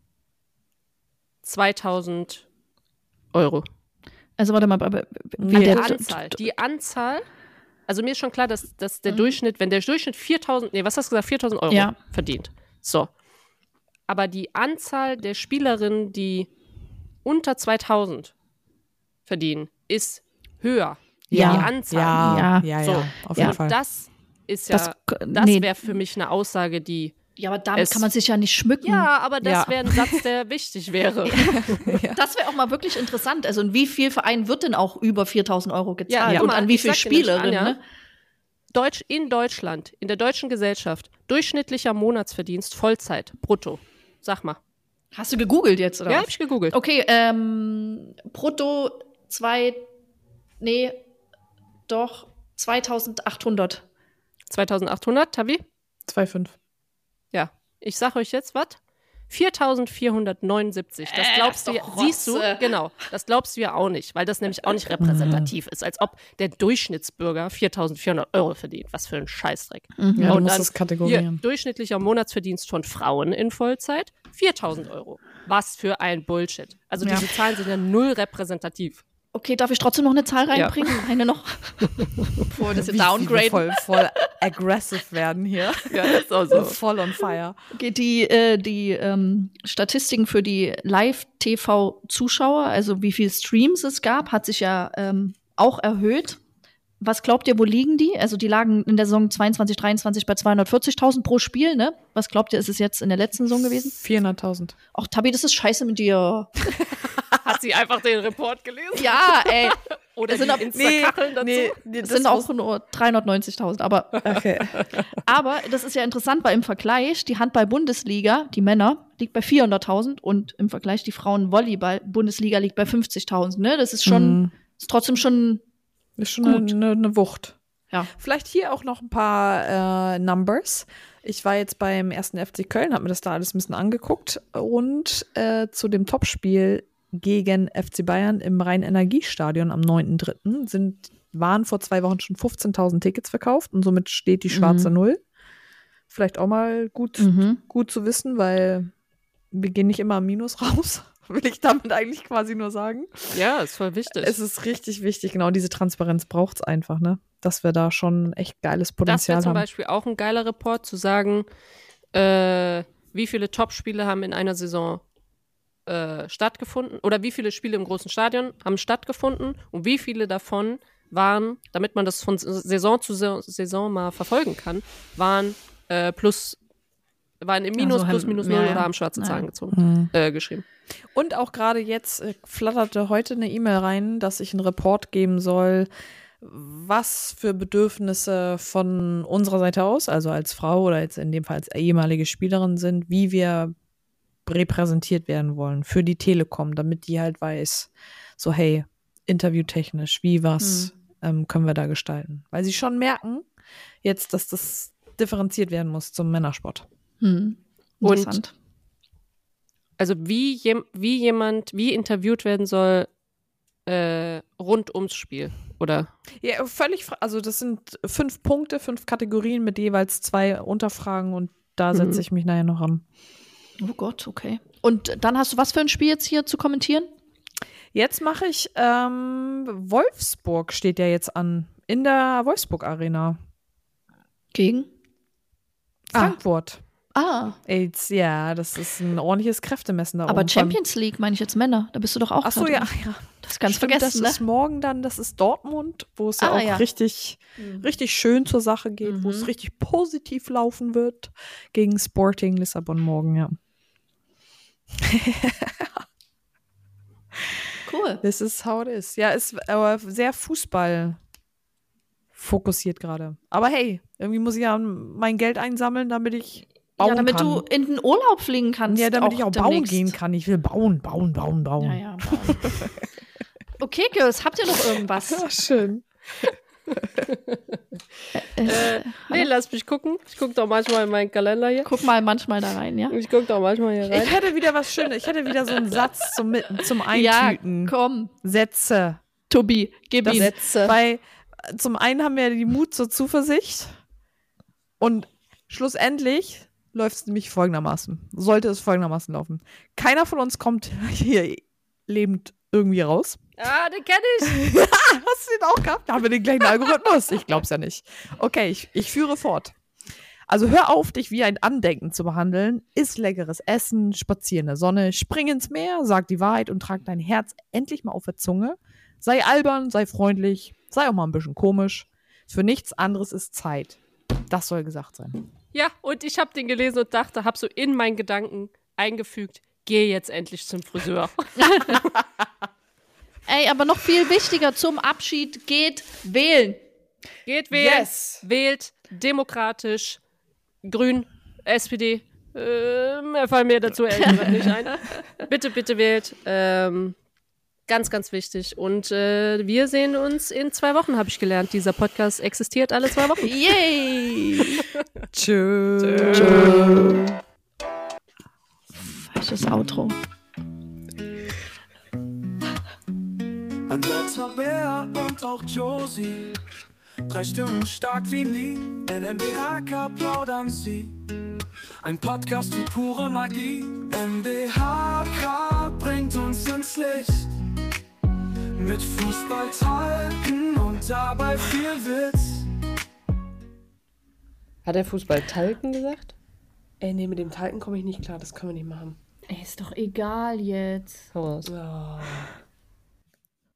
2.000 Euro. Also warte mal, aber Nee, Die Anzahl, also mir ist schon klar, dass der Durchschnitt, wenn der Durchschnitt 4.000, nee, was hast du gesagt, 4.000 Euro Ja. verdient. So. Aber die Anzahl der Spielerinnen, die unter 2.000 verdienen, ist höher. Ja. Die Anzahl. Ja, So. auf Ja. jeden Und Fall. das ist ja, Das- nee. wäre für mich eine Aussage, die, ja, aber damit Es- kann man sich ja nicht schmücken. ja, aber das Ja. wäre ein Satz, der wichtig wäre. Das wäre auch mal wirklich interessant. Also in wie viel Vereinen wird denn auch über 4.000 Euro gezahlt? Ja, Und guck mal, an wie ich viel sag dir nämlich, Spielerinnen? Anja, Ne? In Deutschland, in der deutschen Gesellschaft, durchschnittlicher Monatsverdienst Vollzeit, brutto. Sag mal. Hast du gegoogelt jetzt, oder Ja, was? hab ich gegoogelt. Okay, brutto 2.800. 2.800, Tavi? 2,5. Ja. Ich sag euch jetzt was. 4.479. Das glaubst das du ist ja, doch siehst du, Rotze. genau, das glaubst du ja auch nicht, weil das nämlich auch nicht repräsentativ ist, als ob der Durchschnittsbürger 4.400 Euro verdient. Was für ein Scheißdreck. Ja, Und du musst dann das Hier, kategorieren. durchschnittlicher Monatsverdienst von Frauen in Vollzeit, 4.000 Euro. Was für ein Bullshit. Also Ja. diese Zahlen sind ja null repräsentativ. Okay, darf ich trotzdem noch eine Zahl reinbringen? Eine noch? Bevor wir das hier downgraden. Voll aggressive werden hier. Ja, das ist auch so. Voll on fire. Okay, die Statistiken für die Live-TV-Zuschauer, also wie viel Streams es gab, hat sich ja auch erhöht. Was glaubt ihr, wo liegen die? Also die lagen in der Saison 22, 23 bei 240.000 pro Spiel, ne? Was glaubt ihr, ist es jetzt in der letzten Saison gewesen? 400.000. Ach, Tabi, das ist scheiße mit dir. Hat sie einfach den Report gelesen? Ja, ey. Oder Das sind die auch- Insta-Kacheln dazu? Das sind auch nur 390.000. Aber, Okay. aber das ist ja interessant, weil im Vergleich die Handball-Bundesliga, die Männer, liegt bei 400.000 und im Vergleich die Frauen-Volleyball-Bundesliga liegt bei 50.000. Ne? Das ist schon, ist trotzdem schon. Ist schon Gut. eine Wucht. Ja. Vielleicht hier auch noch ein paar Numbers. Ich war jetzt beim 1. FC Köln, habe mir das da alles ein bisschen angeguckt und zu dem Topspiel gegen FC Bayern im Rhein-Energiestadion am 9.3. waren vor 2 Wochen schon 15.000 Tickets verkauft und somit steht die schwarze Null. Vielleicht auch mal gut zu wissen, weil wir gehen nicht immer am Minus raus. Will ich damit eigentlich quasi nur sagen. Ja, ist voll wichtig. Es ist richtig wichtig, genau diese Transparenz braucht es einfach, ne? Dass wir da schon echt geiles Das Potenzial wäre zum haben. Beispiel auch ein geiler Report, zu sagen, wie viele Topspiele haben in einer Saison stattgefunden oder wie viele Spiele im großen Stadion haben stattgefunden und wie viele davon waren, damit man das von Saison zu Saison mal verfolgen kann, waren im Minus, Also, plus, minus ja, null ja. oder haben schwarze Ja. Zahlen gezogen, geschrieben. Und auch gerade jetzt flatterte heute eine E-Mail rein, dass ich einen Report geben soll, was für Bedürfnisse von unserer Seite aus, also als Frau oder jetzt in dem Fall als ehemalige Spielerin sind, wie wir repräsentiert werden wollen für die Telekom, damit die halt weiß, so hey, interviewtechnisch, was können wir da gestalten. Weil sie schon merken jetzt, dass das differenziert werden muss zum Männersport. Interessant. Also wie interviewt werden soll rund ums Spiel, oder? Ja, also das sind 5 Punkte, 5 Kategorien mit jeweils 2 Unterfragen und da setze ich mich nachher noch ran. Oh Gott, okay. Und dann hast du was für ein Spiel jetzt hier zu kommentieren? Jetzt mache ich Wolfsburg steht ja jetzt an, in der Wolfsburg-Arena. Gegen? Frankfurt. Ja, das ist ein ordentliches Kräftemessen da aber oben. Champions League meine ich jetzt Männer. Da bist du doch auch. Ach so, gerade ja, drin. ja. Das ganz Stimmt, vergessen, das ist ne? morgen dann, das ist Dortmund, wo es ja auch ja. richtig schön zur Sache geht, wo es richtig positiv laufen wird gegen Sporting Lissabon morgen, ja. Cool. This is how it is. Ja, ist aber sehr Fußball fokussiert gerade. Aber hey, irgendwie muss ich ja mein Geld einsammeln, damit ich bauen damit kann. du in den Urlaub fliegen kannst. Ja, damit ich auch bauen demnächst. gehen kann. Ich will bauen. Ja, bauen. Okay, Girls, habt ihr noch irgendwas? Ja, schön. Nee, lass mich gucken. Ich gucke doch manchmal in meinen Kalender hier. Guck mal manchmal da rein, ja? Ich gucke doch manchmal hier rein. Ich hätte wieder was Schönes. Ich hätte wieder so einen Satz zum Ja, Eintüten. komm. Sätze. Tobi, gib Das ihm. Sätze. Weil zum einen haben wir die Mut zur Zuversicht und schlussendlich läuft es nämlich sollte es folgendermaßen laufen. Keiner von uns kommt hier lebend irgendwie raus. Ah, den kenne ich. Hast du den auch gehabt? Da haben wir den gleichen Algorithmus. Ich glaub's ja nicht. Okay, ich führe fort. Also hör auf, dich wie ein Andenken zu behandeln. Iss leckeres Essen, spazier in der Sonne, spring ins Meer, sag die Wahrheit und trag dein Herz endlich mal auf der Zunge. Sei albern, sei freundlich, sei auch mal ein bisschen komisch. Für nichts anderes ist Zeit. Das soll gesagt sein. Ja, und ich habe den gelesen und dachte, habe so in meinen Gedanken eingefügt, geh jetzt endlich zum Friseur. Ey, aber noch viel wichtiger zum Abschied, geht wählen. Geht wählen, Yes. wählt demokratisch, grün, SPD, mehr fallen mir dazu ehrlich gesagt nicht ein. Bitte, bitte wählt. Ganz, ganz wichtig. Und wir sehen uns in 2 Wochen, habe ich gelernt. Dieser Podcast existiert alle 2 Wochen. Yay! Tschüss. Falsches Outro. Andrea, Bea und auch Josie. 3 Stimmen stark wie nie. NMBHK plaudern sie. Ein Podcast wie pure Magie. NBHK bringt uns ins Licht. Mit Fußballtalken und dabei viel Witz. Hat der Fußball Talken gesagt? Ey, nee, mit dem Talken komme ich nicht klar, das können wir nicht machen. Ey, ist doch egal jetzt. Hau raus. Oh.